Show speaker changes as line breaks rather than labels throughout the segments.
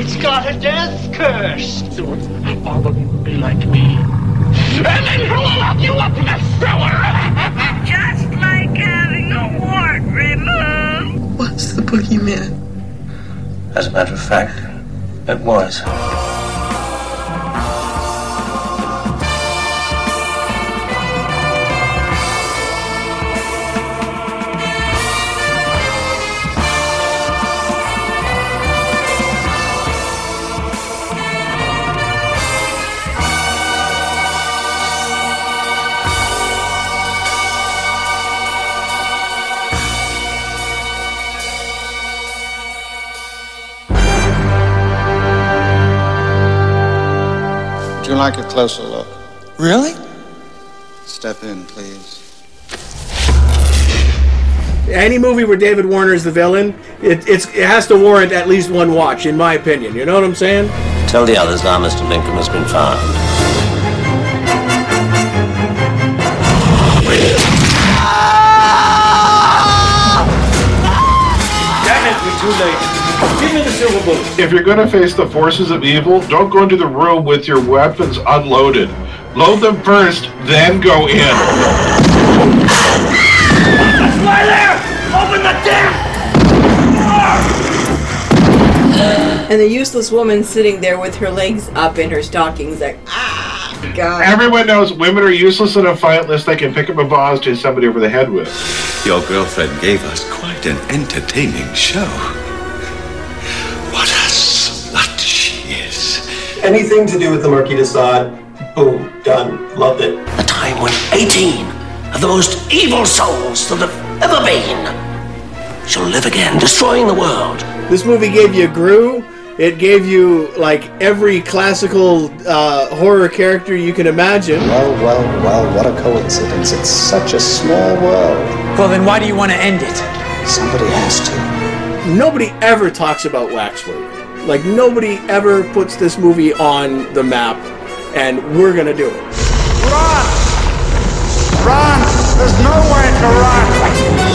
It's got a death curse.
Soon, all of you will be like me. And then who will lock you up in the cellar?
Just like having a wart removed.
Was the boogeyman?
As a matter of fact, it was.
Would you like a closer look?
Really?
Step in, please.
Any movie where David Warner is the villain, it has to warrant at least one watch, in my opinion. You know what I'm saying?
Tell the others now Mr. Lincoln has been found.
Damn it, we're too late. Give me the silver bullet.
If you're going to face the forces of evil, don't go into the room with your weapons unloaded. Load them first, then go in.
Fly there! Open the damn!
And the useless woman sitting there with her legs up in her stockings, like, ah, God.
Everyone knows women are useless in a fight unless they can pick up a vase to hit somebody over the head with.
Your girlfriend gave us quite an entertaining show. What a slut she is.
Anything to do with the Marquis de Sade, boom, done, loved it.
A time when 18 of the most evil souls that have ever been shall live again, destroying the world.
This movie gave you Gru. It gave you, like, every classical horror character you can imagine.
Well, what a coincidence. It's such a small world.
Well, then why do you want to end it?
Somebody has to.
Nobody ever talks about Waxwork. Like, nobody ever puts this movie on the map, and we're gonna do it.
Run! Run! There's nowhere to run!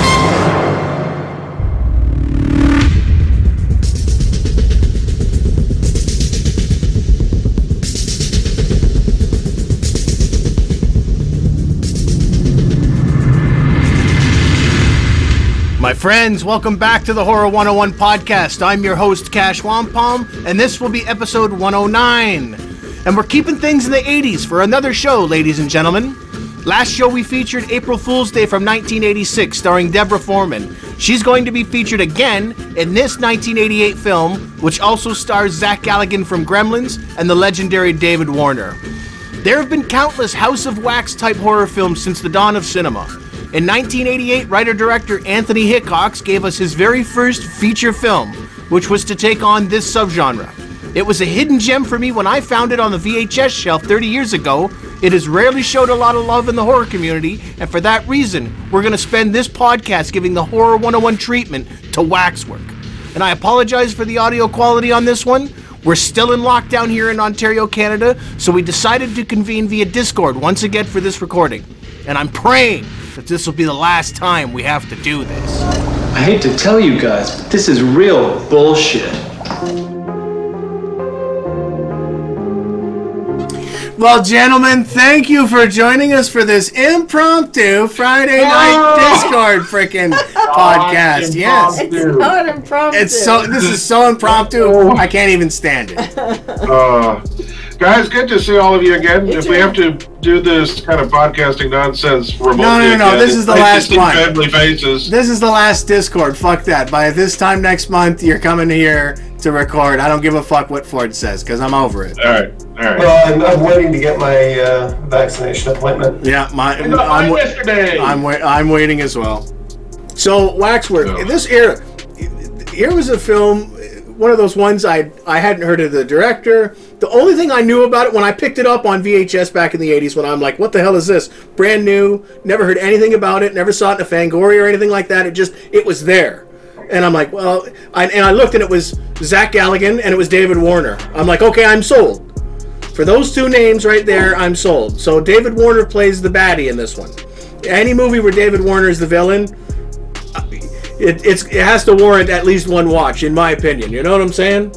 My friends, welcome back to the Horror 101 podcast. I'm your host, Cash Wampum, and this will be episode 109. And we're keeping things in the 80s for another show, ladies and gentlemen. Last show we featured April Fool's Day from 1986, starring Deborah Foreman. She's going to be featured again in this 1988 film, which also stars Zach Galligan from Gremlins and the legendary David Warner. There have been countless House of Wax type horror films since the dawn of cinema. In 1988, writer-director Anthony Hickox gave us his very first feature film, which was to take on this subgenre. It was a hidden gem for me when I found it on the VHS shelf 30 years ago. It has rarely showed a lot of love in the horror community, and for that reason, we're going to spend this podcast giving the Horror 101 treatment to Waxwork. And I apologize for the audio quality on this one. We're still in lockdown here in Ontario, Canada, so we decided to convene via Discord once again for this recording. And I'm praying that this will be the last time we have to do this.
I hate to tell you guys, but this is real bullshit.
Well, gentlemen, thank you for joining us for this impromptu Friday night Discord freaking podcast. Yes.
It's not impromptu.
This is so impromptu, I can't even stand it.
Guys, good to see all of you again. If we have to do this kind of podcasting nonsense remotely
No. This is the last one.
Family faces.
This is the last Discord. Fuck that. By this time next month, you're coming here to record. I don't give a fuck what Ford says, because I'm over it.
All right.
Well, I'm waiting to get my vaccination appointment.
Yeah, I'm waiting as well. So, Waxwork, this era, here was a film, one of those ones I hadn't heard of the director. The only thing I knew about it when I picked it up on VHS back in the 80s, when I'm like, what the hell is this? Brand new, never heard anything about it, never saw it in a Fangoria or anything like that. It was there. And I'm like, well, I looked and it was Zach Galligan and it was David Warner. I'm like, okay, I'm sold. For those two names right there, I'm sold. So David Warner plays the baddie in this one. Any movie where David Warner is the villain, it has to warrant at least one watch, in my opinion. You know what I'm saying?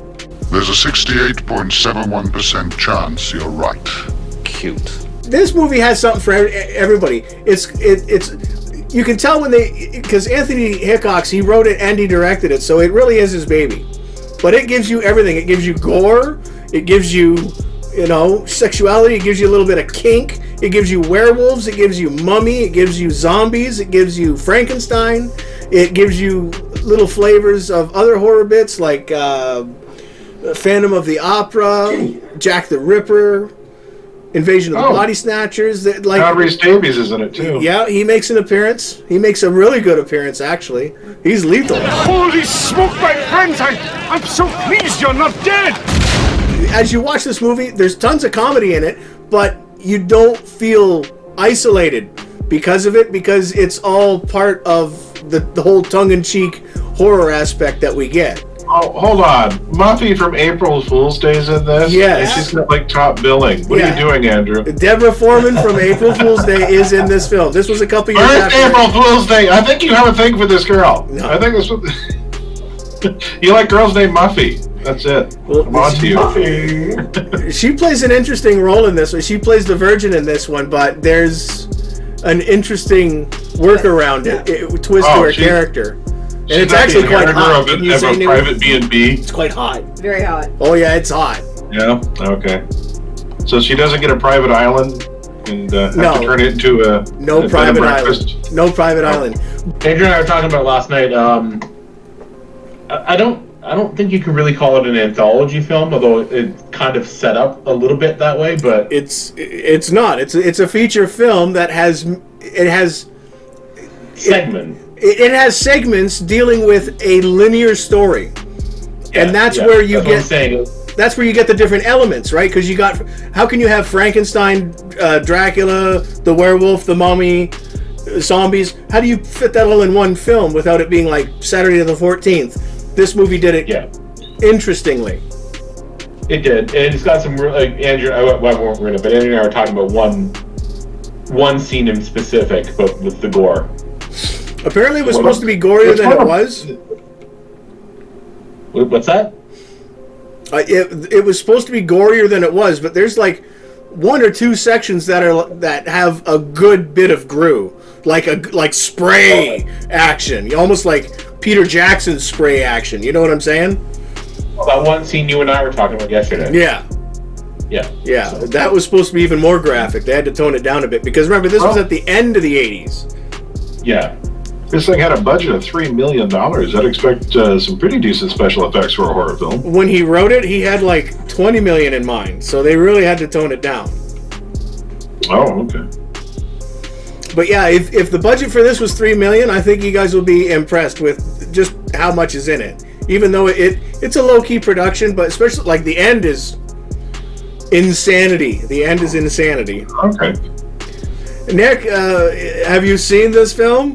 There's a 68.71% chance you're right.
Cute.
This movie has something for everybody. It's you can tell when because Anthony Hickox, he wrote it and he directed it, so it really is his baby. But it gives you everything. It gives you gore. It gives you, sexuality. It gives you a little bit of kink. It gives you werewolves. It gives you Mummy. It gives you zombies. It gives you Frankenstein. It gives you little flavors of other horror bits like Phantom of the Opera, Jack the Ripper, Invasion of the Body Snatchers.
John Rhys Davies is in it too.
Yeah, he makes an appearance. He makes a really good appearance, actually. He's lethal.
Holy smoke, my friends! I'm so pleased you're not dead!
As you watch this movie, there's tons of comedy in it, but you don't feel isolated because of it, because it's all part of the whole tongue-in-cheek horror aspect that we get.
Oh, hold on. Muffy from April Fool's Day is in this?
Yes.
And she's got, top billing. What are you doing, Andrew?
Deborah Foreman from April Fool's Day is in this film. This was a couple years after.
April Fool's Day. I think you have a thing for this girl. No. I think that's what... You like girls named Muffy. That's it.
Well,
I'm on to you.
Muffy. She plays an interesting role in this one. She plays the Virgin in this one, but there's an interesting workaround twist to her character. And it's actually quite hot.
Of a private B&B.
It's quite hot.
Very hot.
Oh yeah, it's hot.
Yeah. Okay. So she doesn't get a private island and have to turn it into a
private island. No private island.
Andrew and I were talking about last night. I don't think you can really call it an anthology film, although it kind of set up a little bit that way. But
it's not. It's a feature film that has
segment.
It has segments dealing with a linear story, and that's where you get. That's where you get the different elements, right? Because you got. How can you have Frankenstein, Dracula, the werewolf, the mummy, zombies? How do you fit that all in one film without it being like Saturday the 14th? This movie did it. Interestingly.
It did, and it's got some. Andrew, but Andrew and I were talking about one scene in specific, but with the gore.
Apparently it was supposed to be gorier than it was.
What's that?
It was supposed to be gorier than it was, but there's like one or two sections that have a good bit of grue, like spray action, almost like Peter Jackson's spray action. You know what I'm saying?
Well, that one scene you and I were talking about yesterday.
Yeah. So. That was supposed to be even more graphic. They had to tone it down a bit because remember this was at the end of the 80s.
Yeah.
This thing had a budget of $3 million. I'd expect some pretty decent special effects for a horror film.
When he wrote it, he had like $20 million in mind, so they really had to tone it down.
Oh, okay.
But yeah, if the budget for this was $3 million, I think you guys will be impressed with just how much is in it. Even though it's a low-key production, but especially like the end is insanity. The end is insanity.
Okay.
Nick, have you seen this film?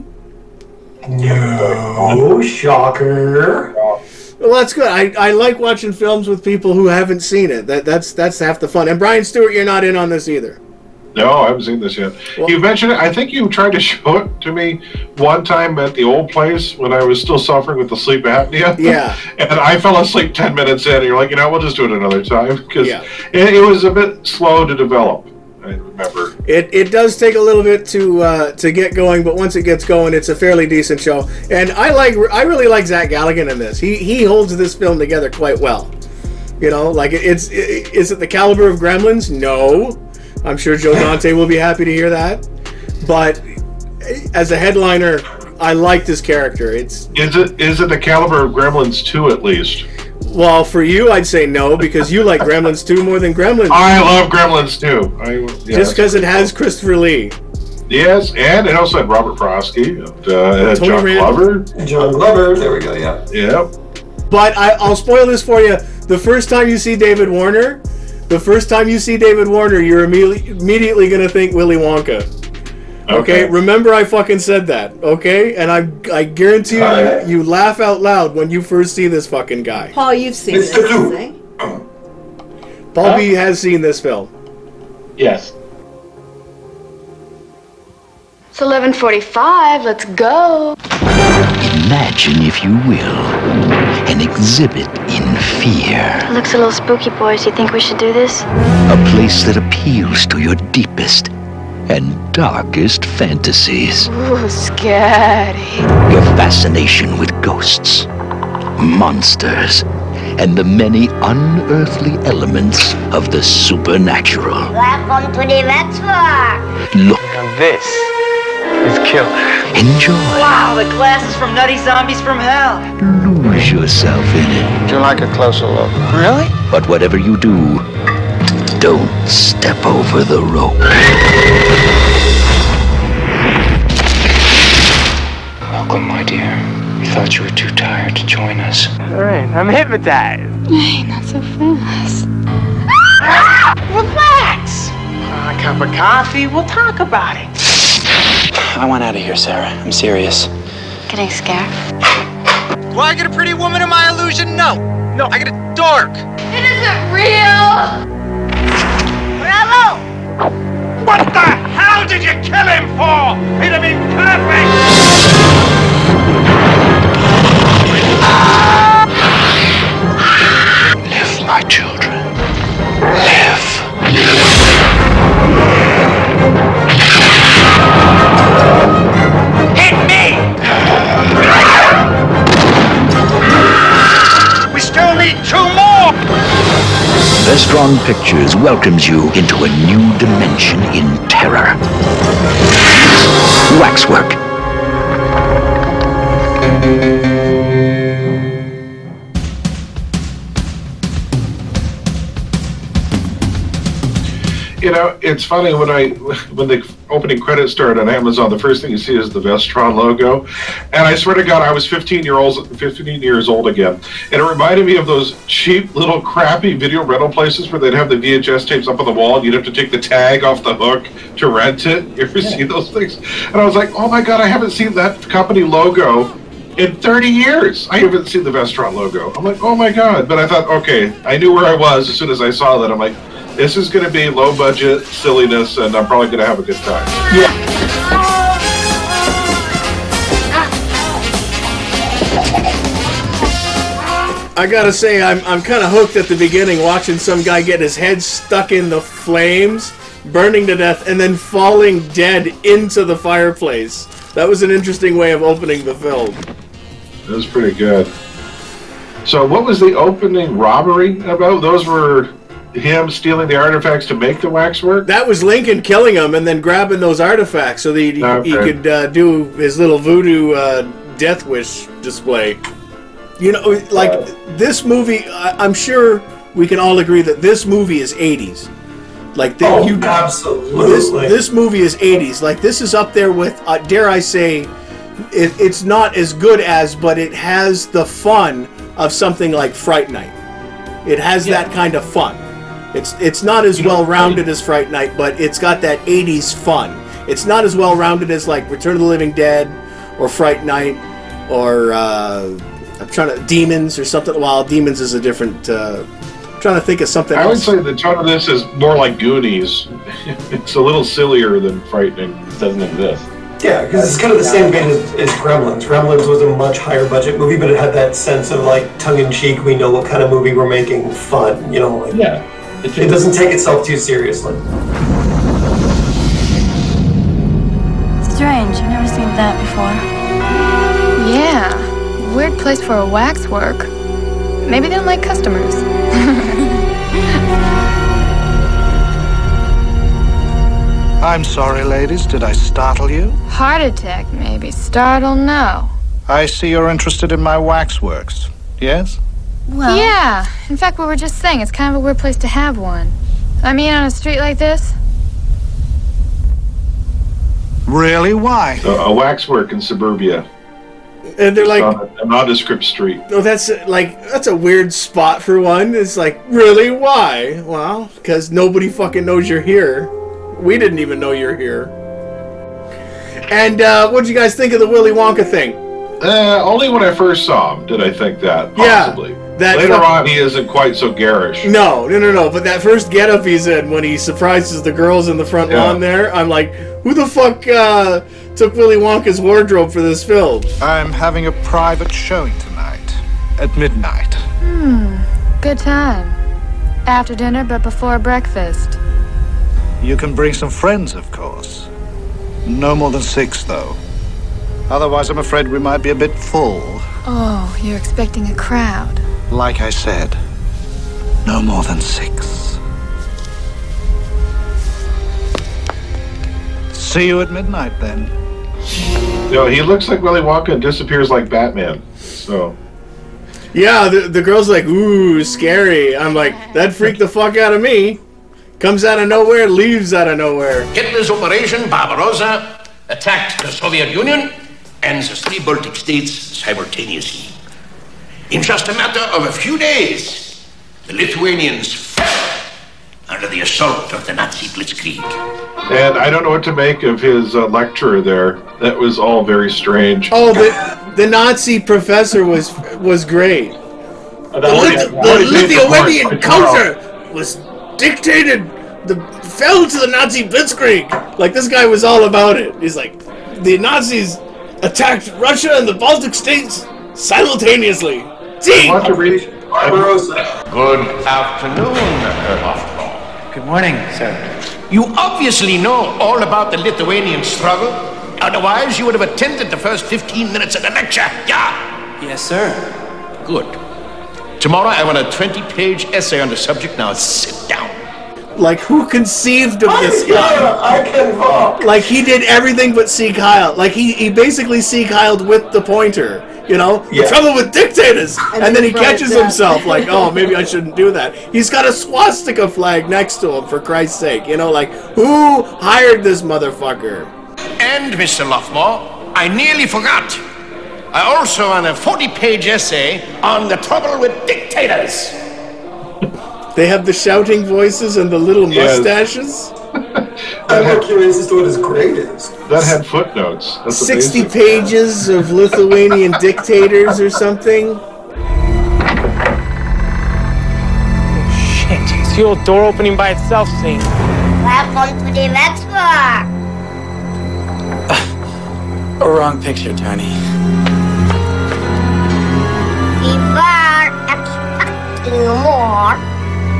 No, shocker.
Well, that's good. I like watching films with people who haven't seen it. That's half the fun. And Brian Stewart, you're not in on this either.
No, I haven't seen this yet. Well, you mentioned it. I think you tried to show it to me one time at the old place when I was still suffering with the sleep apnea.
Yeah.
And I fell asleep 10 minutes in, and you're like, we'll just do it another time. Because it was a bit slow to develop. I remember.
It does take a little bit to get going, but once it gets going, it's a fairly decent show. And I really like Zach Galligan in this. He holds this film together quite well. Is it the caliber of Gremlins? No. I'm sure Joe Dante will be happy to hear that. But as a headliner, I like this character. Is
it the caliber of Gremlins 2 at least?
Well, for you, I'd say no, because you like Gremlins 2 more than Gremlins.
I love Gremlins 2.
Just because it has Christopher Lee.
Yes, and it also had Robert Prosky, and John Glover.
John Glover, there we go, yeah.
Yep.
But I'll spoil this for you. The first time you see David Warner, you're immediately going to think Willy Wonka. Okay, remember I fucking said that, okay? And I guarantee you laugh out loud when you first see this fucking guy.
Paul, you've seen this thing.
Paul B has seen this film.
Yes.
It's 11:45, let's go. Imagine, if you will, an exhibit in fear.
It looks a little spooky, boys. You think we should do this?
A place that appeals to your deepest and darkest fantasies.
Ooh, scary.
Your fascination with ghosts, monsters, and the many unearthly elements of the supernatural.
Welcome to the Wexwork.
Look.
Now this is killer.
Enjoy.
Wow, the glasses from Nutty Zombies from Hell.
Lose yourself in it.
Would you like a closer look? Really?
But whatever you do, don't step over the rope.
Welcome, my dear. We thought you were too tired to join us. All right, I'm hypnotized.
Hey, not so fast.
Relax. A cup of coffee, we'll talk about it.
I want out of here, Sarah. I'm serious.
Getting scared?
Do I get a pretty woman in my illusion? No. No, I get a dork.
It isn't real!
Bravo!
What the hell did you kill him for? He'd have been perfect!
Live, my children. Live.
Hit me! We still need 2 more!
Vestron Pictures welcomes you into a new dimension in terror. Waxwork.
You know, it's funny when the opening credits start on Amazon, the first thing you see is the Vestron logo, and I swear to God, I was 15 years old again, and it reminded me of those cheap little crappy video rental places where they'd have the VHS tapes up on the wall, and you'd have to take the tag off the hook to rent it. You ever see those things? And I was like, oh my God, I haven't seen that company logo in 30 years. I haven't seen the Vestron logo. I'm like, oh my God. But I thought, okay, I knew where I was as soon as I saw that. I'm like, this is going to be low budget silliness, and I'm probably going to have a good time.
Yeah. I gotta say, I'm kind of hooked at the beginning, watching some guy get his head stuck in the flames, burning to death, and then falling dead into the fireplace. That was an interesting way of opening the film.
That was pretty good. So what was the opening robbery about? Those were him stealing the artifacts to make the waxwork?
That was Lincoln killing him and then grabbing those artifacts so that he could do his little voodoo death wish display. You know, like, this movie, I'm sure we can all agree that this movie is 80s. Like,
absolutely.
This movie is 80s. Like, this is up there with, dare I say, it's not as good as, but it has the fun of something like Fright Night. It has that kind of fun. It's not as well-rounded as Fright Night, but it's got that 80s fun. It's not as well-rounded as, like, Return of the Living Dead or Fright Night or I'm trying to Demons or something. Well, Demons is a different. I'm trying to think of something.
I would say the tone of this is more like Goonies. It's a little sillier than Frightening. It doesn't exist.
Yeah, because it's kind of the same vein as Gremlins. Gremlins was a much higher budget movie, but it had that sense of like tongue-in-cheek. We know what kind of movie we're making, fun. You know, like,
yeah.
It doesn't take itself too seriously.
Strange, I've never seen that before.
Yeah, weird place for a waxwork. Maybe they don't like customers.
I'm sorry, ladies. Did I startle you?
Heart attack, maybe. Startle, no.
I see you're interested in my waxworks. Yes?
Well, yeah. In fact, we were just saying it's kind of a weird place to have one. I mean, on a street like this.
Really? Why?
A waxwork in suburbia.
And they're like
a nondescript street.
Oh, that's a weird spot for one. It's like, really? Why? Well, because nobody fucking knows you're here. We didn't even know you're here. And what did you guys think of the Willy Wonka thing?
Only when I first saw him did I think that, possibly.
Yeah,
Later on, he isn't quite so garish.
No. But that first getup he's in, when he surprises the girls in the front lawn there, I'm like, who the fuck took Willy Wonka's wardrobe for this film.
I'm having a private showing tonight at midnight.
Good time. After dinner, but before breakfast.
You can bring some friends, of course. No more than 6, though. Otherwise, I'm afraid we might be a bit full.
Oh, you're expecting a crowd.
Like I said, no more than 6. See you at midnight, then.
No, he looks like Willy Wonka and disappears like Batman. So.
Yeah, the girl's like, ooh, scary. I'm like, that freaked the fuck out of me. Comes out of nowhere, leaves out of nowhere.
Hitler's Operation Barbarossa attacked the Soviet Union and the 3 Baltic states simultaneously. In just a matter of a few days, the Lithuanians fell under the assault of the Nazi blitzkrieg.
And I don't know what to make of his lecturer there. That was all very strange.
Oh, the Nazi professor was great. The Lithuanian culture was dictated, fell to the Nazi blitzkrieg. Like, this guy was all about it. He's like, the Nazis attacked Russia and the Baltic states simultaneously. See?
Want to read
Barbarossa. Good afternoon, Herr Hoffman.
Good morning, sir.
You obviously know all about the Lithuanian struggle. Otherwise, you would have attended the first 15 minutes of the lecture. Yeah?
Yes, sir.
Good. Tomorrow, I want a 20-page essay on the subject. Now, sit down.
Like, who conceived of this guy?
I can walk.
Like, he did everything but see Kyle. Like, he basically see Kyled with the pointer. You know?
Yeah.
The trouble with dictators! And then he catches himself, like, oh, maybe I shouldn't do that. He's got a swastika flag next to him, for Christ's sake. You know, like, who hired this motherfucker?
And, Mr. Loftmore, I nearly forgot. I also want a 40-page essay on the trouble with dictators.
They have the shouting voices and the little mustaches.
I'm more curious as to what his grade is.
That had footnotes. That's
60
amazing.
pages of Lithuanian dictators or something.
Shit, it's the old door opening by itself scene.
Welcome to the network.
A wrong picture, Tony.
We were expecting more.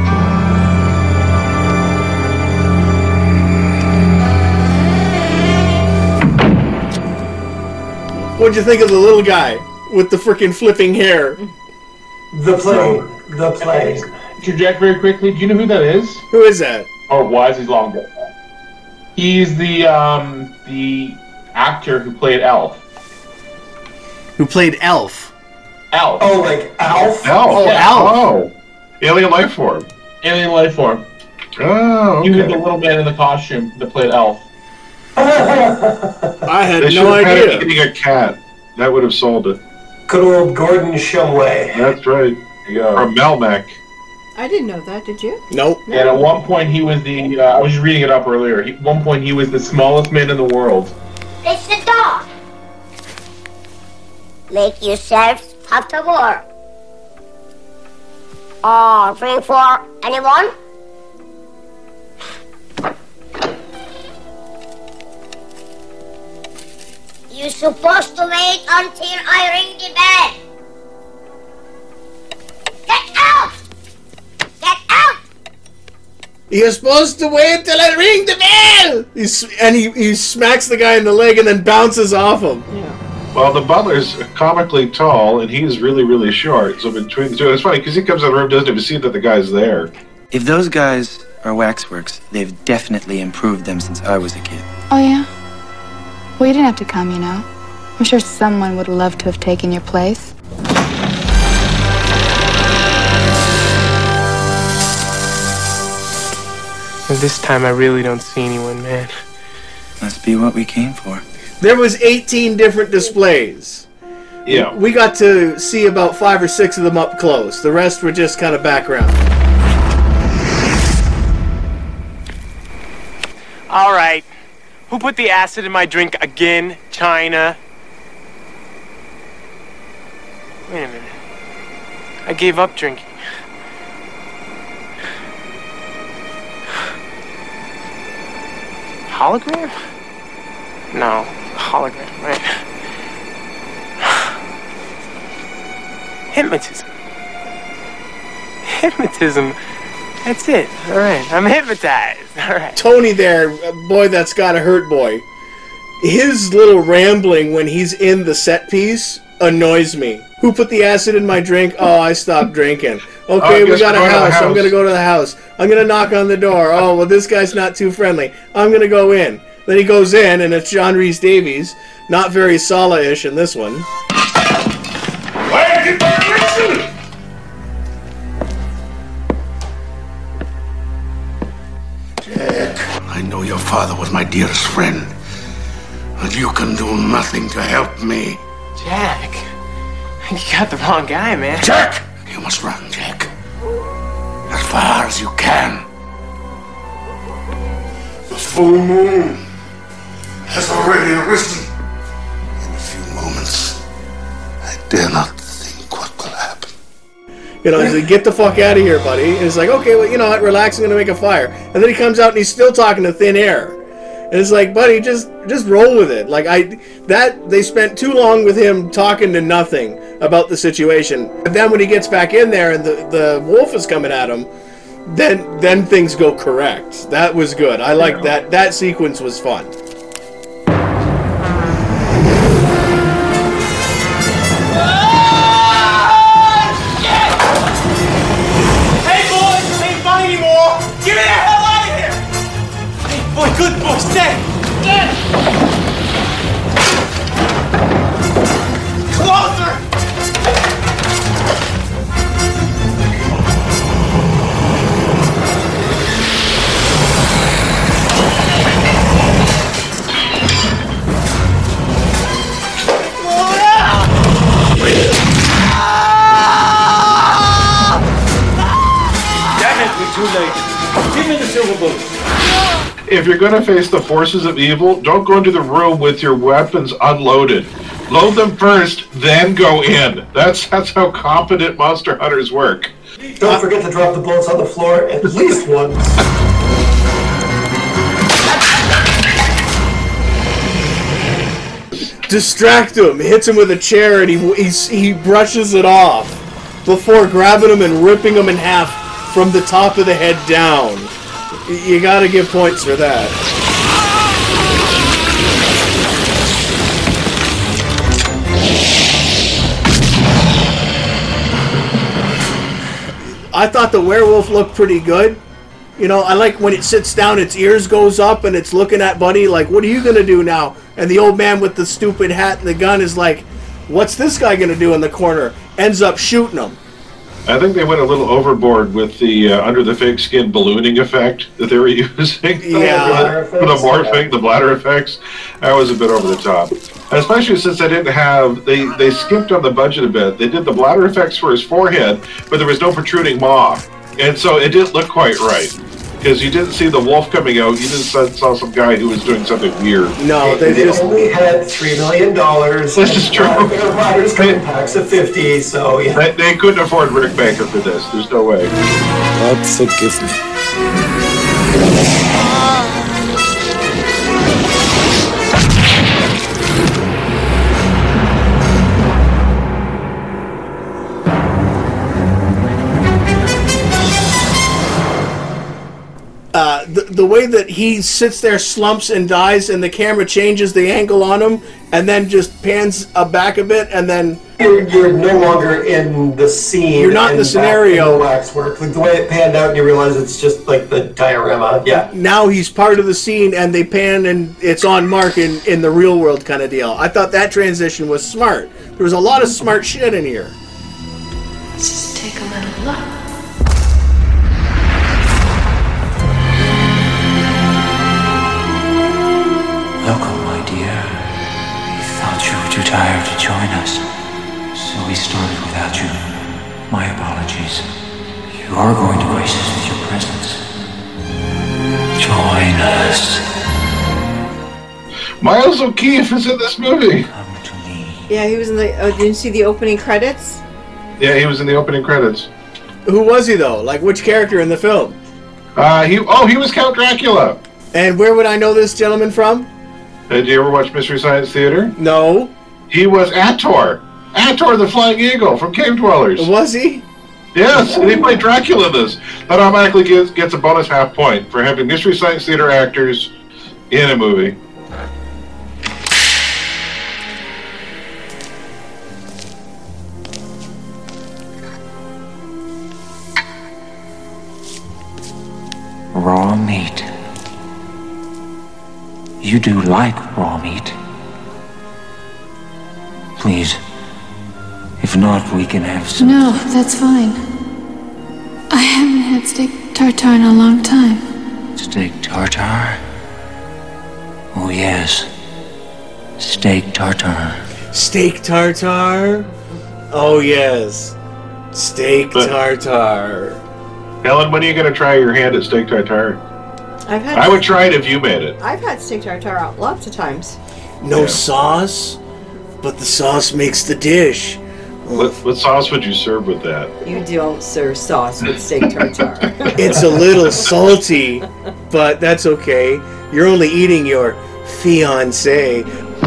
What'd you think of the little guy with the freaking flipping hair?
The plane.
Interject very quickly. Do you know who that is?
Who is that?
Or was? He's long dead. He's the actor who played Elf.
Who played Elf?
Elf.
Oh, like Alf?
Oh,
Yeah.
Elf.
Oh. Alien life form.
Alien life form.
Oh, okay.
He was the little man in the costume that played Elf.
I had
They should
no
have had
idea.
it eating a cat. That would have sold it.
Good old Gordon Shumway.
That's right. Or Melmac.
I didn't know that, did you?
Nope.
And at one point he was the, I was just reading it up earlier, at one point he was the smallest man in the world.
It's the dog. Make yourselves comfortable. Drink for anyone? You're supposed to wait until I ring the bell. Get out! Get out!
You're supposed to wait till I ring the bell! He smacks the guy in the leg and then bounces off him.
Well, the butler's comically tall, and he's really, really short. So between the two, it's funny because he comes in the room, doesn't even see that the guy's there.
If those guys are waxworks, they've definitely improved them since I was a kid.
Oh, yeah? Well, you didn't have to come, you know. I'm sure someone would love to have taken your place.
And this time I really don't see anyone, man.
Must be what we came for.
There was 18 different displays.
Yeah.
We got to see about 5 or 6 of them up close. The rest were just kind of background.
All right. Who put the acid in my drink again? China? Wait a minute. I gave up drinking. Hologram? No. hologram, right? Hypnotism. Hypnotism. That's it. All right. I'm hypnotized. All right.
Tony there, boy that's gotta hurt boy. His little rambling when he's in the set piece annoys me. Who put the acid in my drink? Oh, I stopped drinking. Okay, we got a house. I'm gonna go to the house. I'm gonna knock on the door. Oh, well, this guy's not too friendly. I'm gonna go in. Then he goes in, and it's John Rhys Davies. Not very Sala-ish in this one.
Why did I listen? Jack, I know your father was my dearest friend, but you can do nothing to help me.
Jack, you got the wrong guy, man.
Jack! You must run, Jack. As far as you can. The full moon has already arisen. In a few moments, I dare not think what will happen.
You know, he's like, get the fuck out of here, buddy. And he's like, okay, well, you know what, relax, I'm gonna make a fire. And then he comes out and he's still talking to thin air. And it's like, buddy, just roll with it. Like, they spent too long with him talking to nothing about the situation. But then when he gets back in there and the wolf is coming at him, then things go correct. That was good. I like that. That sequence was fun.
Hey, boys, this ain't fun anymore. Get me the hell out of here. Hey, boy, good boy, stay. Closer.
Too late. Give me the silver bullet.
If you're going to face the forces of evil, don't go into the room with your weapons unloaded. Load them first, then go in. That's how competent monster hunters work.
Don't forget to drop the bullets on the floor at least once.
Distract him, hits him with a chair, and he brushes it off before grabbing him and ripping him in half from the top of the head down. You gotta give points for that. I thought the werewolf looked pretty good. You know, I like when it sits down, its ears goes up, and it's looking at Buddy like, what are you gonna do now? And the old man with the stupid hat and the gun is like, what's this guy gonna do in the corner? Ends up shooting him.
I think they went a little overboard with the under the fake skin ballooning effect that they were using.
Yeah.
For the morphing, the bladder effects. That was a bit over the top. Especially since they didn't have, they skimped on the budget a bit. They did the bladder effects for his forehead, but there was no protruding maw. And so it didn't look quite right. Because you didn't see the wolf coming out, you just saw some guy who was doing something weird.
No,
they just only had $3 million.
This is true.
Riders come in packs of 50, so yeah.
They couldn't afford Rick Baker for this. There's no way.
God forgive me.
The way that he sits there, slumps, and dies, and the camera changes the angle on him, and then just pans back a bit, and then...
You're no longer in the scene.
You're not in the scenario.
In the waxwork. Like the way it panned out, and you realize it's just like the diorama. Yeah.
Now he's part of the scene, and they pan, and it's on Mark in the real world kind of deal. I thought that transition was smart. There was a lot of smart shit in here.
Let's just take a little look.
Welcome, my dear. We thought you were too tired to join us, so we started without you. My apologies. You are going to grace us with your presence. Join us.
Miles O'Keefe is in this movie.
Yeah, he was in the... didn't you see the opening credits?
Yeah, he was in the opening credits.
Who was he, though? Like, which character in the film?
He was Count Dracula.
And where would I know this gentleman from?
Did you ever watch Mystery Science Theater?
No.
He was Ator. Ator the Flying Eagle from Cave Dwellers.
Was he?
Yes, and he played Dracula in this. That automatically gets a bonus half point for having Mystery Science Theater actors in a movie.
Raw meat. You do like raw meat. Please. If not, we can have some.
No, that's fine. I haven't had steak tartare in a long time.
Steak tartare? Oh, yes. Steak tartare.
Steak tartare? Oh, yes. Steak tartare.
Ellen, when are you going to try your hand at steak tartare? I would try it if you made it.
I've had steak tartare out lots of times.
No sauce, but the sauce makes the dish.
What sauce would you serve with that?
You don't serve sauce with steak tartare.
It's a little salty, but that's okay. You're only eating your fiancé.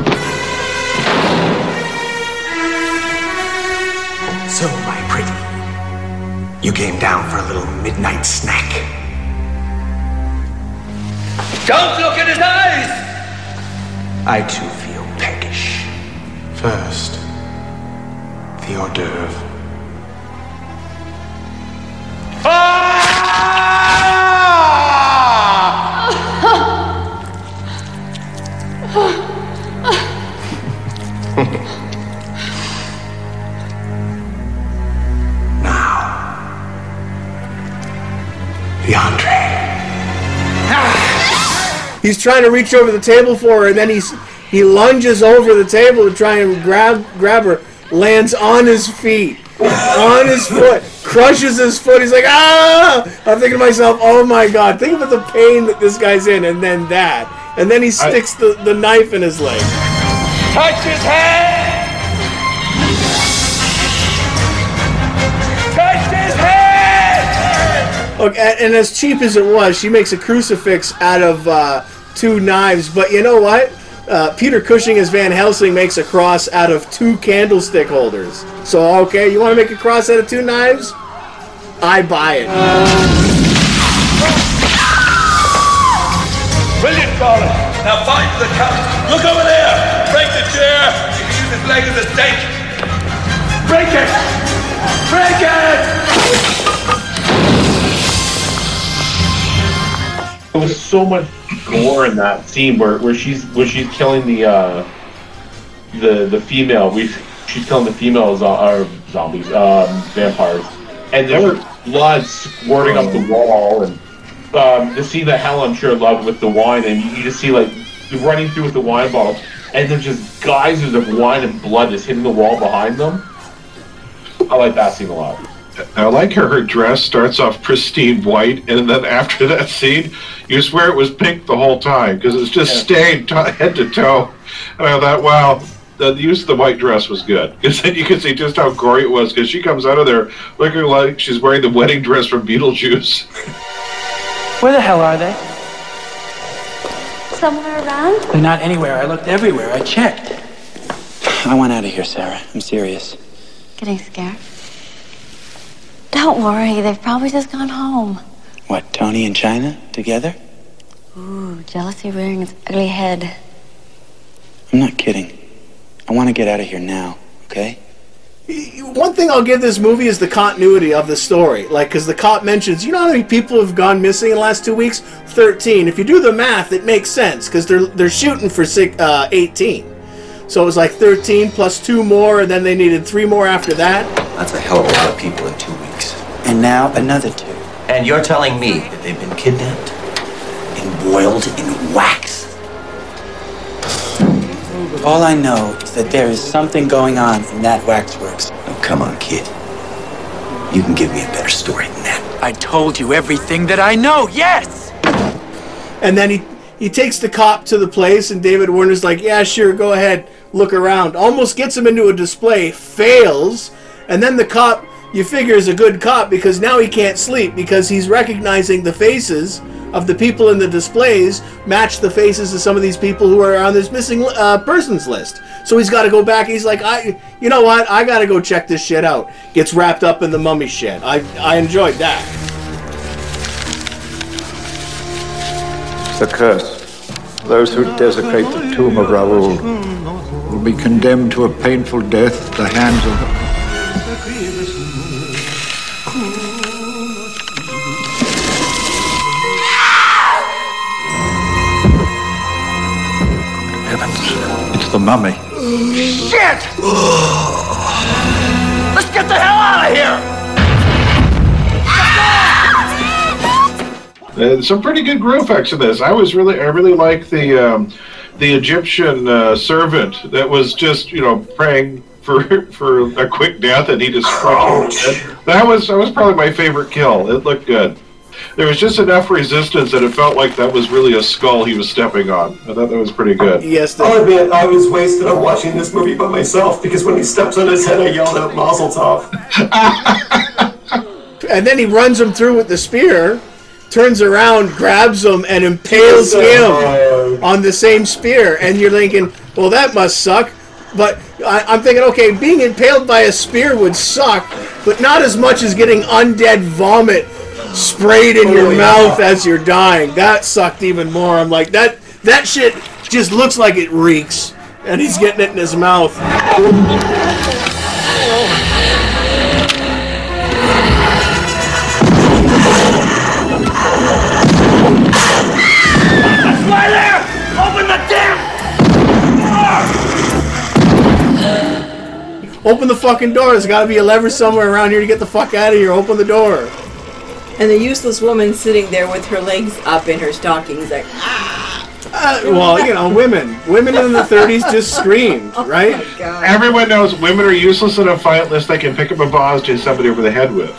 So, my pretty, you came down for a little midnight snack.
Don't look in his eyes!
I too feel peckish. First, the hors d'oeuvre. The entree.
He's trying to reach over the table for her, and then he lunges over the table to try and grab her, lands on his feet, on his foot, crushes his foot. He's like, ah! I'm thinking to myself, oh my god, think about the pain that this guy's in, and then that. And then he sticks the knife in his leg.
Touch his head! Touch his head!
Okay, and as cheap as it was, she makes a crucifix out of 2 knives. But you know what? Peter Cushing as Van Helsing makes a cross out of 2 candlestick holders. So, okay, you want to make a cross out of 2 knives? I buy it.
Brilliant, Colin. Now find the cup. Look over there. Break the chair. You can use his leg as a stake. Break it. Break it.
There was so much gore in that scene where she's killing the female. She's killing the females zombies, vampires, and there's blood squirting up the wall, and the scene that Helen sure loved with the wine, and you just see like running through with the wine bottle, and there's just geysers of wine and blood just hitting the wall behind them. I like that scene a lot.
I like her dress starts off pristine white, and then after that scene, you swear it was pink the whole time, because it's just stained head to toe. And I thought, wow, the use of the white dress was good, because then you can see just how gory it was, because she comes out of there looking like she's wearing the wedding dress from Beetlejuice.
Where the hell are they?
Somewhere around?
They're not anywhere. I looked everywhere. I checked. I want out of here, Sarah. I'm serious.
Getting scared? Don't worry, they've probably just gone home.
What, Tony and China together?
Ooh, jealousy rearing its ugly head.
I'm not kidding. I want to get out of here now, okay?
One thing I'll give this movie is the continuity of the story. Like, because the cop mentions, you know how many people have gone missing in the last 2 weeks? 13. If you do the math, it makes sense, because they're shooting for 18. So it was like 13 plus 2 more, and then they needed 3 more after that.
That's a hell of a lot of people in 2 weeks.
And now another 2.
And you're telling me that they've been kidnapped and boiled in wax?
All I know is that there is something going on in that waxworks.
Oh, come on, kid. You can give me a better story than that.
I told you everything that I know, yes!
And then he takes the cop to the place, and David Warner's like, yeah, sure, go ahead, look around. Almost gets him into a display, fails, and then the cop, you figure, is a good cop, because now he can't sleep, because he's recognizing the faces of the people in the displays match the faces of some of these people who are on this missing persons list. So he's got to go back. He's like, you know what? I got to go check this shit out. Gets wrapped up in the mummy shit. I enjoyed that.
The curse. Those who desecrate the tomb of Raoul will be condemned to a painful death at the hands of the... Heavens, it's the mummy.
Shit! Let's get the hell out of here!
Some pretty good groove effects in this. I really like the Egyptian servant that was just praying for a quick death, and he just that was probably my favorite kill. It looked good. There was just enough resistance that it felt like that was really a skull he was stepping on. I thought that was pretty good.
Yes,
I'll admit I was wasted on watching this movie by myself because when he steps on his head, I yelled out Mazel Tov.
And then he runs him through with the spear. Turns around, grabs him, and impales him on the same spear. And you're thinking, well, that must suck. But I'm thinking, okay, being impaled by a spear would suck, but not as much as getting undead vomit sprayed in your mouth as you're dying. That sucked even more. I'm like, that shit just looks like it reeks. And he's getting it in his mouth.
Fly there! Open the damn!
Open the fucking door. There's got to be a lever somewhere around here to get the fuck out of here. Open the door.
And the useless woman sitting there with her legs up in her stockings like,
well, women in the 30s just screamed, right?
Oh my God.
Everyone knows women are useless in a fight unless they can pick up a vase to hit somebody over the head with.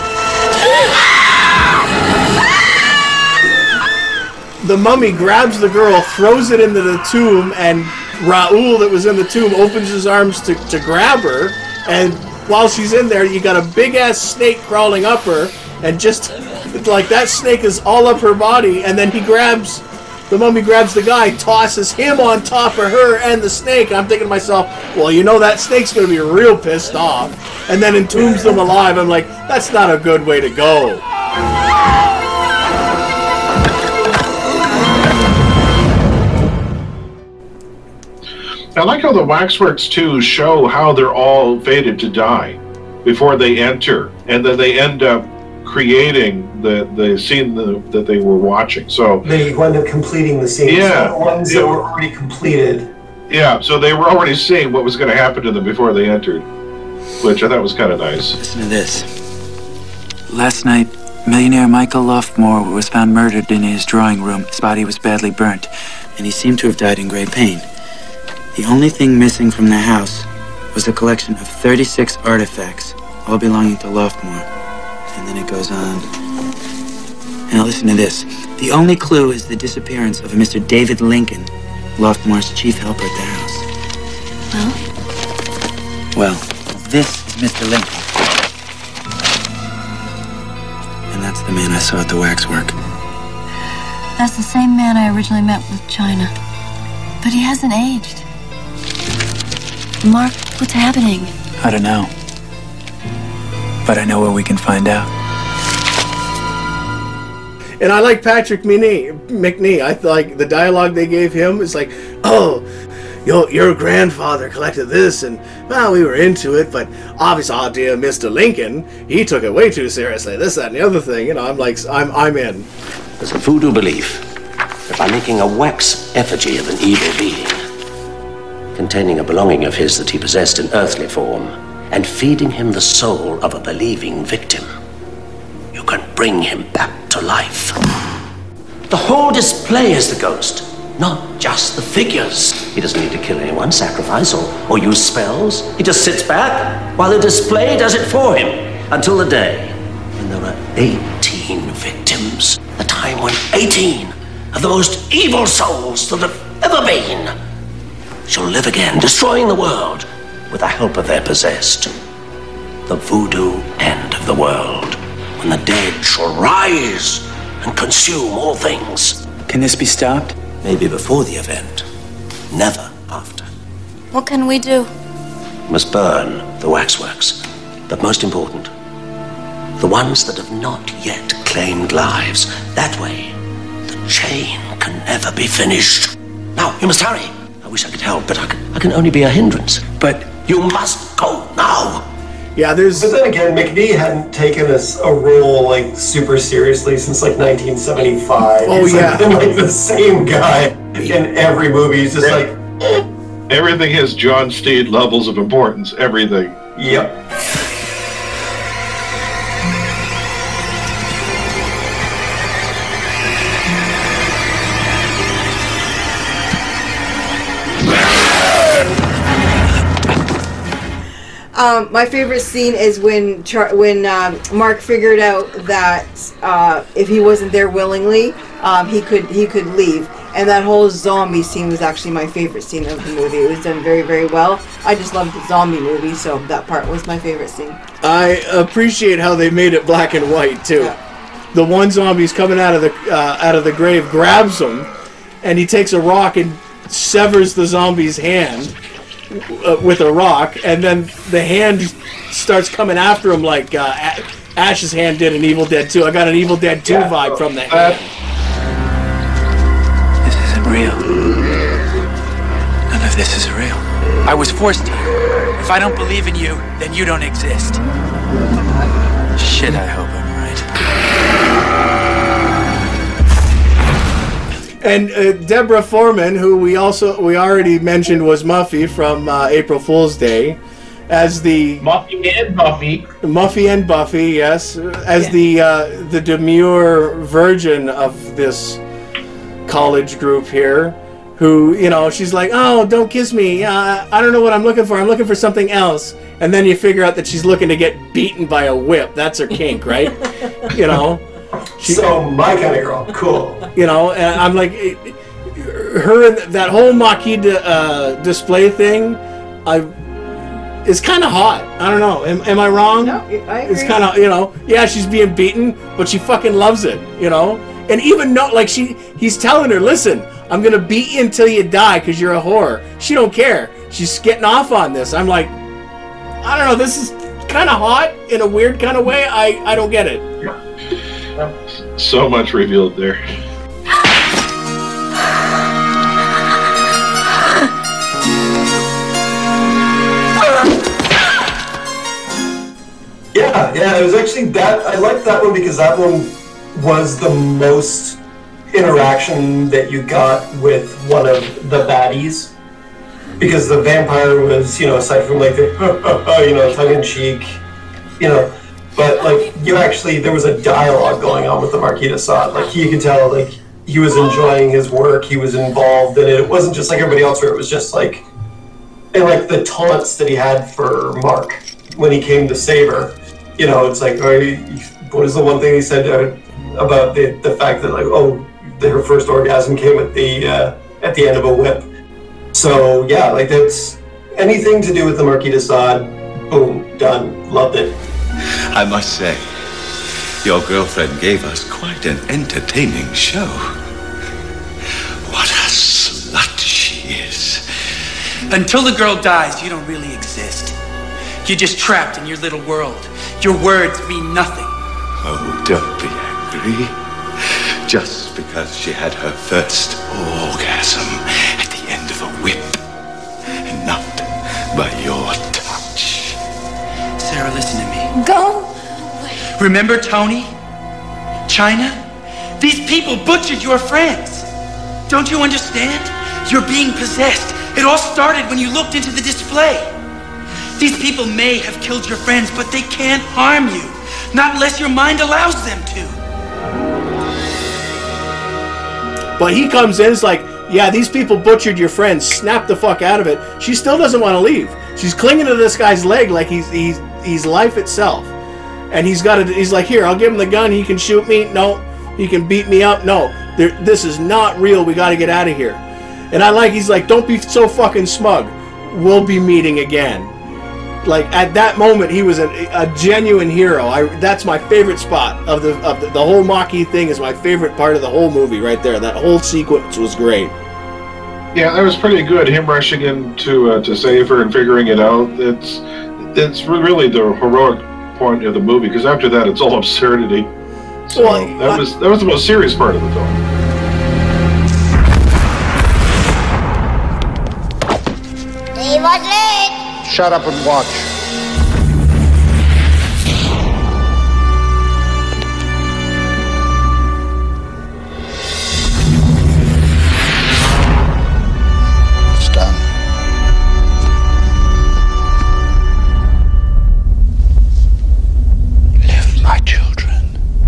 The mummy grabs the girl, throws it into the tomb, and Raoul that was in the tomb opens his arms to grab her, and while she's in there, you got a big-ass snake crawling up her, and just, like, that snake is all up her body, and then the mummy grabs the guy, tosses him on top of her and the snake, and I'm thinking to myself, well, that snake's going to be real pissed off, and then entombs them alive. I'm like, that's not a good way to go.
I like how the waxworks, too, show how they're all fated to die before they enter, and then they end up creating the scene that they were watching. So
they wind up completing the scene.
Yeah.
So the ones that were already completed.
Yeah, so they were already seeing what was going to happen to them before they entered, which I thought was kind of nice.
Listen to this. Last night, millionaire Michael Loftmore was found murdered in his drawing room. His body was badly burnt, and he seemed to have died in great pain. The only thing missing from the house was a collection of 36 artifacts, all belonging to Loftmore. And then it goes on. Now listen to this. The only clue is the disappearance of a Mr. David Lincoln, Loftmore's chief helper at the house. Well, this is Mr. Lincoln. And that's the man I saw at the waxwork.
That's the same man I originally met with China. But he hasn't aged. Mark, what's happening?
I don't know. But I know where we can find out.
And I like Patrick McNee. I like the dialogue they gave him. It's like, oh, your grandfather collected this, and well, we were into it, but obviously, oh dear, Mr. Lincoln, he took it way too seriously. This, that, and the other thing. I'm like, I'm in.
There's a voodoo belief that by making a wax effigy of an evil being, containing a belonging of his that he possessed in earthly form, and feeding him the soul of a believing victim, you can bring him back to life. The whole display is the ghost, not just the figures. He doesn't need to kill anyone, sacrifice, or use spells. He just sits back while the display does it for him, until the day when there are 18 victims. The time when 18 of the most evil souls that have ever been shall live again, destroying the world with the help of their possessed. The voodoo end of the world, when the dead shall rise and consume all things.
Can this be stopped?
Maybe before the event. Never after.
What can we do?
Must burn the waxworks. But most important, the ones that have not yet claimed lives. That way, the chain can never be finished. Now, you must hurry. I wish I could help, but I can only be a hindrance.
But
you must go now.
Yeah, there's...
But then again, McNee hadn't taken a role, like, super seriously since, like, 1975.
Oh,
He's
yeah.
been, like, the same guy in every movie. He's just like...
Everything has John Steed levels of importance. Everything.
Yep.
My favorite scene is when Mark figured out that if he wasn't there willingly, he could leave. And that whole zombie scene was actually my favorite scene of the movie. It was done very, very well. I just loved the zombie movie, so that part was my favorite scene.
I appreciate how they made it black and white too. Yeah. The one zombie's coming out of the grave, grabs him, and he takes a rock and severs the zombie's hand with a rock, and then the hand starts coming after him like Ash's hand did in Evil Dead 2. I got an Evil Dead 2 vibe from the hand.
This isn't real. None of this is real. I was forced here. If I don't believe in you, then you don't exist. Shit, I hope I'm right.
And Deborah Foreman, who we already mentioned was Muffy from April Fool's Day, as the
Muffy and Buffy.
Muffy and Buffy, yes, as the demure virgin of this college group here, who, you know, she's like, oh, don't kiss me. I don't know what I'm looking for. I'm looking for something else. And then you figure out that she's looking to get beaten by a whip. That's her kink, right? You know.
So my kind of girl, cool.
You know, and I'm like, her that whole Maquis display thing, is kind of hot. I don't know. Am I wrong?
No, I agree.
It's kind of, you know, yeah, she's being beaten, but she fucking loves it, you know. And even like he's telling her, listen, I'm gonna beat you until you die because you're a whore. She don't care. She's getting off on this. I'm like, I don't know. This is kind of hot in a weird kind of way. I don't get it.
So much revealed there.
Yeah, it was actually that. I liked that one because that one was the most interaction that you got with one of the baddies. Because the vampire was, you know, aside from like the, you know, tongue-in-cheek, you know, but like you actually, there was a dialogue going on with the Marquis de Sade. Like you could tell, like he was enjoying his work, he was involved in it. It wasn't just like everybody else where it was just like, and like the taunts that he had for Mark when he came to save her. You know, it's like, what is the one thing he said about the fact that like, oh, her first orgasm came at the end of a whip. So yeah, like that's anything to do with the Marquis de Sade. Boom, done, loved it.
I must say, your girlfriend gave us quite an entertaining show. What a slut she is.
Until the girl dies, you don't really exist. You're just trapped in your little world. Your words mean nothing.
Oh, don't be angry. Just because she had her first orgasm at the end of a whip, and not by your touch.
Sarah, listen to me.
Go.
Remember Tony? China? These people butchered your friends. Don't you understand? You're being possessed. It all started when you looked into the display. These people may have killed your friends, but they can't harm you. Not unless your mind allows them to.
But he comes in, it's like, yeah, these people butchered your friends. Snap the fuck out of it. She still doesn't want to leave. She's clinging to this guy's leg like he's life itself. And he's like, here, I'll give him the gun. He can shoot me. No. He can beat me up. No. This is not real. We got to get out of here. And he's like, don't be so fucking smug. We'll be meeting again. Like at that moment, he was a genuine hero. That's my favorite spot of the whole Maki thing. Is my favorite part of the whole movie right there. That whole sequence was great.
Yeah, that was pretty good. Him rushing in to save her and figuring it out. It's really the heroic point of the movie, because after that, it's all absurdity. So that was the most serious part of the film.
He was late.
Shut up and watch. It's done. Live, my children.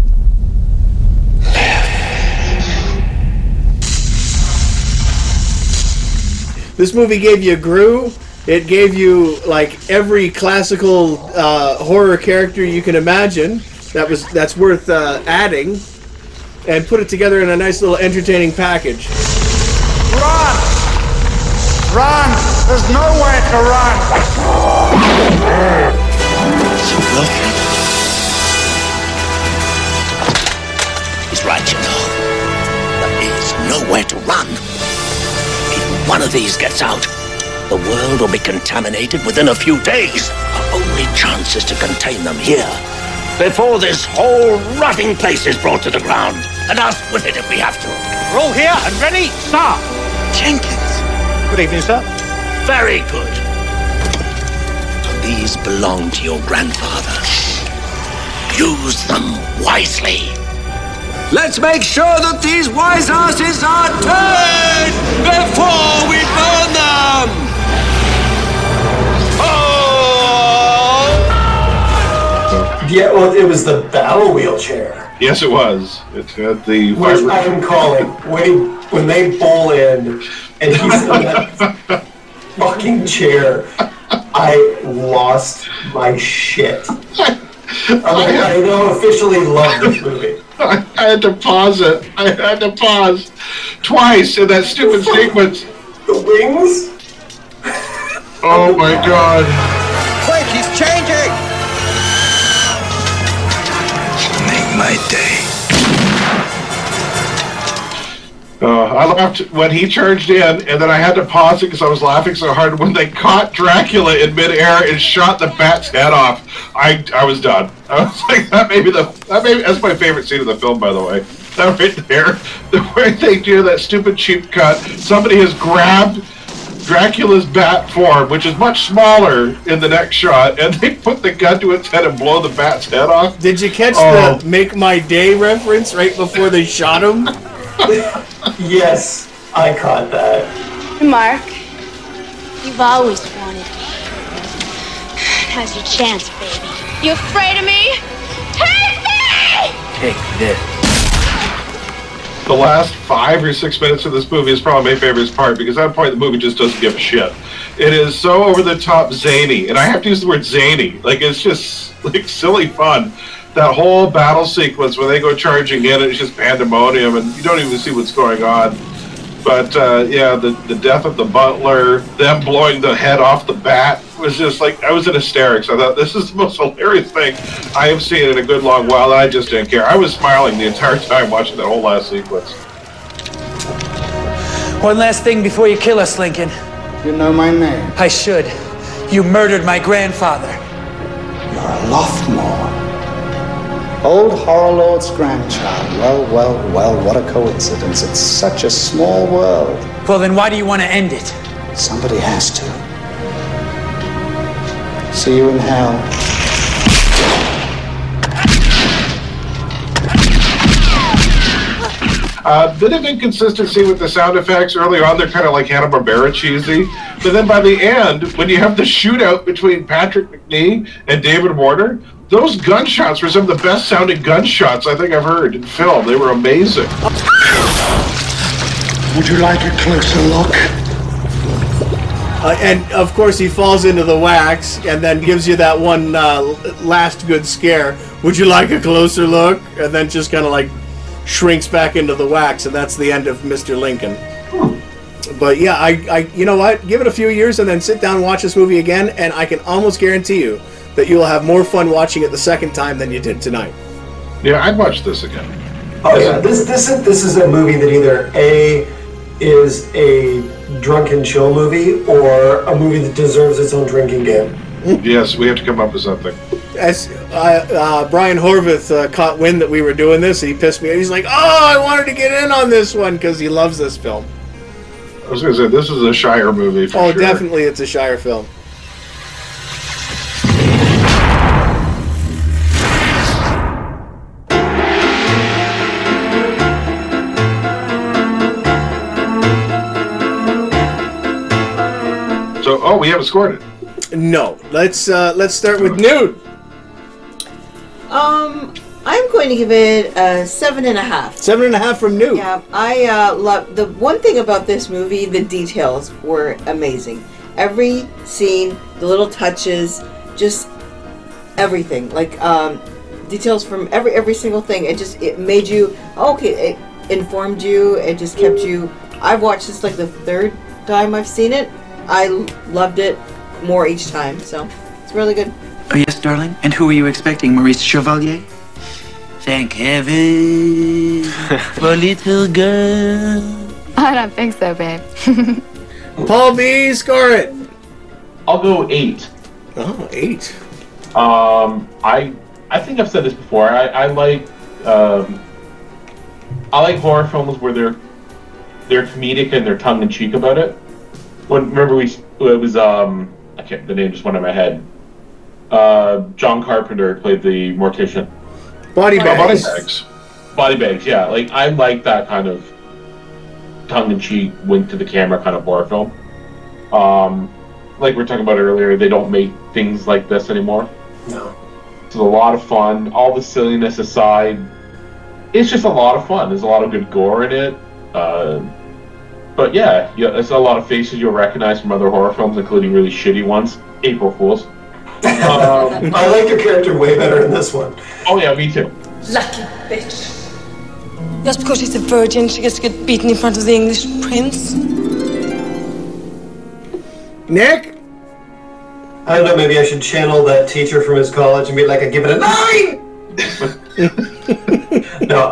This movie gave you Gru. It gave you like every classical horror character you can imagine. That's worth adding, and put it together in a nice little entertaining package.
Run! Run! There's nowhere to run!
He's right, you know. There is nowhere to run. If one of these gets out, the world will be contaminated within a few days. Our only chance is to contain them here, before this whole rotting place is brought to the ground, and us with it if we have to.
We're all here and ready. Start.
Jenkins.
Good evening, sir.
Very good. These belong to your grandfather. Use them wisely.
Let's make sure that these wise asses are turned before we burn them!
Yeah, well, it was the battle wheelchair.
Yes, it was. It had the...
Which I'm calling, when they bowl in, and he's in that fucking chair, I lost my shit. I don't officially love this movie.
I had to pause it. I had to pause twice in that stupid sequence.
The wings?
Oh my god.
Quick, he's changing!
Make my day.
I laughed when he charged in, and then I had to pause it because I was laughing so hard when they caught Dracula in midair and shot the bat's head off. I was done. I was like, that's my favorite scene of the film, by the way. That right there, the way they do that stupid cheap cut. Somebody has grabbed Dracula's bat form, which is much smaller in the next shot, and they put the gun to its head and blow the bat's head off.
Did you catch the "Make My Day" reference right before they shot him?
Yes, I caught that.
Mark, you've always wanted me. Now's your chance, baby. You afraid of me? Take me!
Take this.
The last 5 or 6 minutes of this movie is probably my favorite part, because at that point the movie just doesn't give a shit. It is so over the top zany, and I have to use the word zany. Like, it's just like silly fun. That whole battle sequence where they go charging in, and it's just pandemonium, and you don't even see what's going on. But yeah, the death of the butler, them blowing the head off the bat, was just like, I was in hysterics. I thought, this is the most hilarious thing I have seen in a good long while, and I just didn't care. I was smiling the entire time watching that whole last sequence.
One last thing before you kill us, Lincoln.
You know my name.
I should. You murdered my grandfather.
You're a Loftmore. Old Horrorlord's grandchild. Well, what a coincidence. It's such a small world.
Well, then why do you want to end it?
Somebody has to. See you in hell.
Bit of inconsistency with the sound effects. Early on, they're kind of like Hanna-Barbera cheesy. But then by the end, when you have the shootout between Patrick Macnee and David Warner, those gunshots were some of the best sounding gunshots I think I've heard in film. They were amazing.
Would you like a closer look?
And of course he falls into the wax and then gives you that one last good scare. Would you like a closer look? And then just kind of like shrinks back into the wax, and that's the end of Mr. Lincoln. But yeah, I you know what? Give it a few years and then sit down and watch this movie again, and I can almost guarantee you that you will have more fun watching it the second time than you did tonight.
Yeah, I'd watch this again.
Oh yeah, this is a movie that either A, is a drunken chill movie, or a movie that deserves its own drinking game.
Yes, we have to come up with something.
As Brian Horvath caught wind that we were doing this, and he pissed me off. He's like, "Oh, I wanted to get in on this one," because he loves this film.
I was going to say, this is a Shire movie for sure.
Oh, definitely it's a Shire film.
So, we haven't scored it.
No. Let's start with Nude.
I'm going to give it a 7.5.
7.5 from Nude.
Yeah, I love the one thing about this movie. The details were amazing. Every scene, the little touches, just everything. Like details from every single thing. It made you It informed you. It just kept you. I've watched this like the third time I've seen it. I loved it more each time. So it's really good.
Oh yes, darling. And who were you expecting, Maurice Chevalier? Thank heaven for little girl.
I don't think so, babe.
Paul B, score it.
I'll go 8.
Oh, 8.
I think I've said this before. I like horror films where they're comedic and they're tongue in cheek about it. Remember it was the name just went in my head. John Carpenter played the mortician.
Body Bags.
Body Bags, yeah. Like I like that kind of tongue-in-cheek, wink to the camera kind of horror film. Like we were talking about earlier, they don't make things like this anymore.
No.
It's a lot of fun. All the silliness aside, it's just a lot of fun. There's a lot of good gore in it. But yeah, there's a lot of faces you'll recognize from other horror films, including really shitty ones. April Fools.
I like your character way better in this one.
Oh yeah, me too.
Lucky bitch. Just because she's a virgin, she gets to get beaten in front of the English prince.
Nick?
I don't know, maybe I should channel that teacher from his college and be like, I give it a 9! No,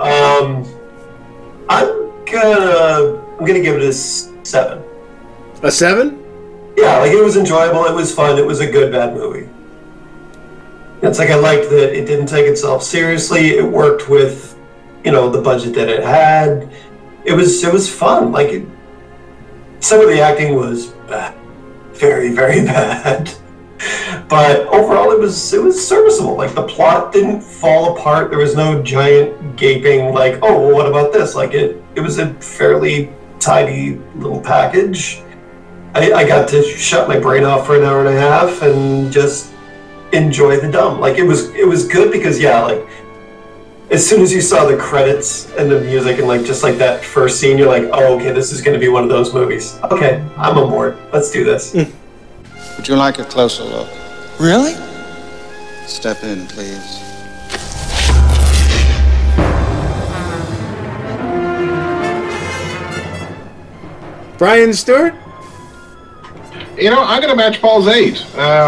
I'm gonna give it a 7.
A 7?
Yeah, like it was enjoyable, it was fun, it was a good bad movie. It's like I liked that it didn't take itself seriously, it worked with, the budget that it had. It was fun. Like some of the acting was bad. Very, very bad. But overall it was serviceable. Like the plot didn't fall apart. There was no giant gaping like, oh, well, what about this? Like it was a fairly tidy little package. I got to shut my brain off for an hour and a half and just enjoy the dumb. Like it was good because like as soon as you saw the credits and the music and like just like that first scene, you're like, oh, okay, this is going to be one of those movies. Okay, I'm on board. Let's do this.
Would you like a closer look?
Really?
Step in, please.
Brian Stewart?
I'm going to match Paul's 8.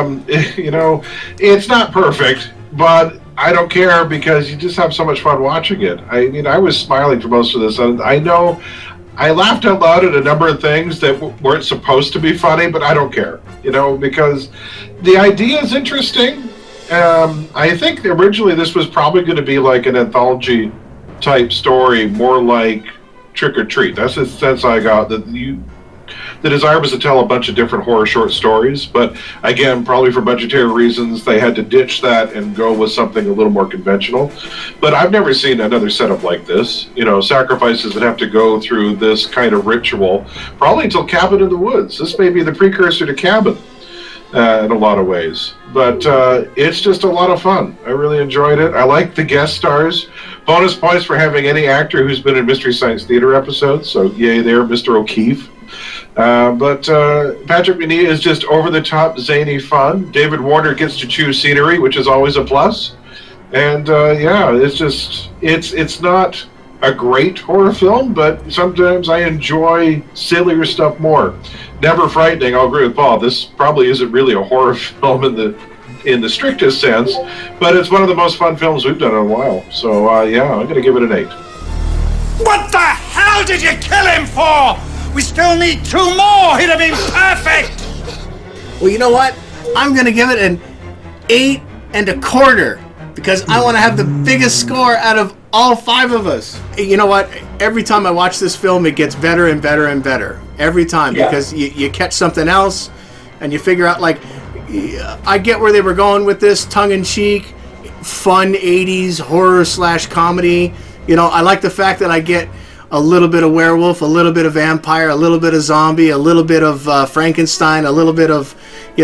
It's not perfect, but I don't care because you just have so much fun watching it. I mean, I was smiling for most of this. And I know I laughed out loud at a number of things that weren't supposed to be funny, but I don't care, because the idea is interesting. I think originally this was probably going to be like an anthology type story, more like Trick or Treat. That's the sense I got, that the desire was to tell a bunch of different horror short stories, but again, probably for budgetary reasons, they had to ditch that and go with something a little more conventional. But I've never seen another setup like this. Sacrifices that have to go through this kind of ritual, probably until Cabin in the Woods. This may be the precursor to Cabin in a lot of ways. But it's just a lot of fun. I really enjoyed it. I like the guest stars. Bonus points for having any actor who's been in Mystery Science Theater episodes, so yay there, Mr. O'Keefe. But Patrick Macnee is just over-the-top, zany fun. David Warner gets to choose scenery, which is always a plus. And it's not a great horror film, but sometimes I enjoy sillier stuff more. Never Frightening, I'll agree with Paul. This probably isn't really a horror film in the strictest sense, but it's one of the most fun films we've done in a while. So, yeah, I'm going to give it an 8.
What the hell did you kill him for? We still need 2 more. He'd have been perfect.
Well, you know what? I'm going to give it an 8 1/4 because I want to have the biggest score out of all 5 of us. You know what? Every time I watch this film, it gets better and better and better. Every time, because you catch something else and you figure out, like, I get where they were going with this, tongue-in-cheek, fun 80s horror/comedy. You know, I like the fact that I get a little bit of werewolf, a little bit of vampire, a little bit of zombie, a little bit of Frankenstein, a little bit of,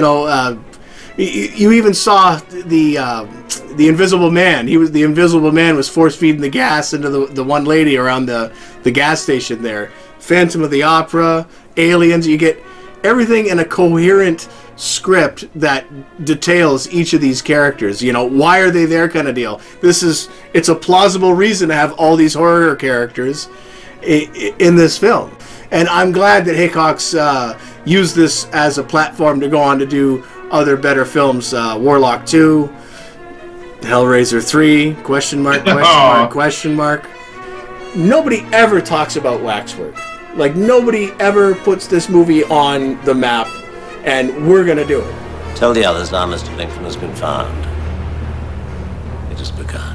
you even saw the Invisible Man. The Invisible Man was force feeding the gas into the one lady around the gas station there. Phantom of the Opera, Aliens. You get everything in a coherent script that details each of these characters. You know, why are they there, kind of deal. It's a plausible reason to have all these horror characters in this film, and I'm glad that Hickok's used this as a platform to go on to do other better films. Warlock 2, Hellraiser 3, question mark. Nobody ever talks about Waxwork. Like, nobody ever puts this movie on the map, and we're gonna do it.
Tell the others now Mr. Lincoln has been found. It has begun.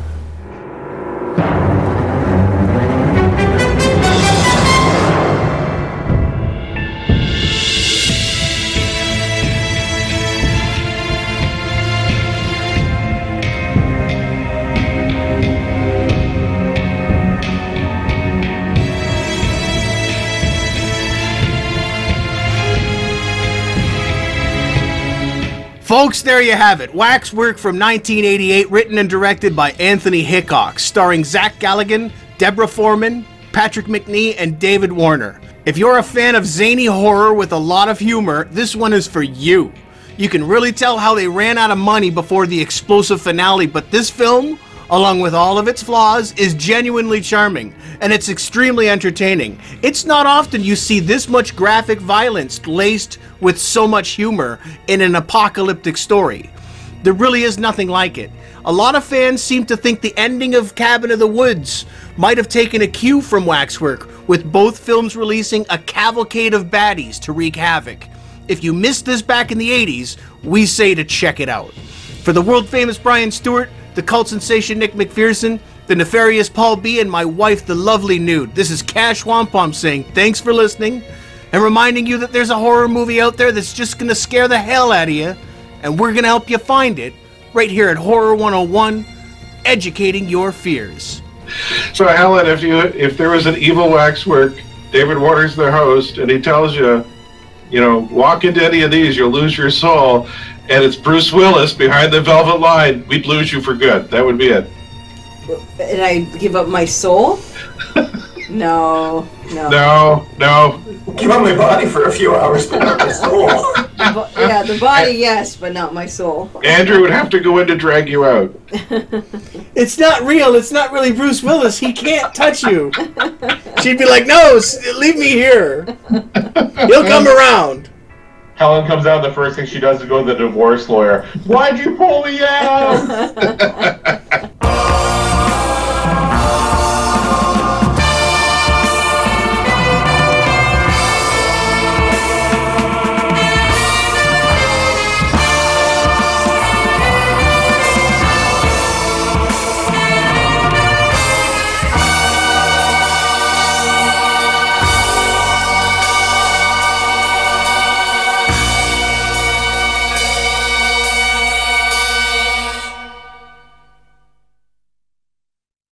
Folks, there you have it. Waxwork from 1988, written and directed by Anthony Hickok, starring Zach Galligan, Deborah Foreman, Patrick McNee, and David Warner. If you're a fan of zany horror with a lot of humor, this one is for you. You can really tell how they ran out of money before the explosive finale, but this film, along with all of its flaws, is genuinely charming, and it's extremely entertaining. It's not often you see this much graphic violence laced with so much humor in an apocalyptic story. There really is nothing like it. A lot of fans seem to think the ending of Cabin in the Woods might have taken a cue from Waxwork, with both films releasing a cavalcade of baddies to wreak havoc. If you missed this back in the 80s, we say to check it out. For the world-famous Brian Stewart, the cult sensation Nick McPherson, the nefarious Paul B., and my wife, the lovely Nude, this is Cash Wampum saying thanks for listening, and reminding you that there's a horror movie out there that's just going to scare the hell out of you, and we're going to help you find it right here at Horror 101, educating your fears.
So, Helen, if there was an evil Waxwork, David Warner's the host, and he tells you, walk into any of these, you'll lose your soul, and it's Bruce Willis behind the velvet line, we'd lose you for good. That would be it.
And I give up my soul? No.
Give up my body for a few hours, but not my soul.
The body, yes, but not my soul.
Andrew would have to go in to drag you out.
It's not real. It's not really Bruce Willis. He can't touch you. She'd be like, no, leave me here. He'll come around.
Helen comes out, the first thing she does is go to the divorce lawyer. Why'd you pull me out?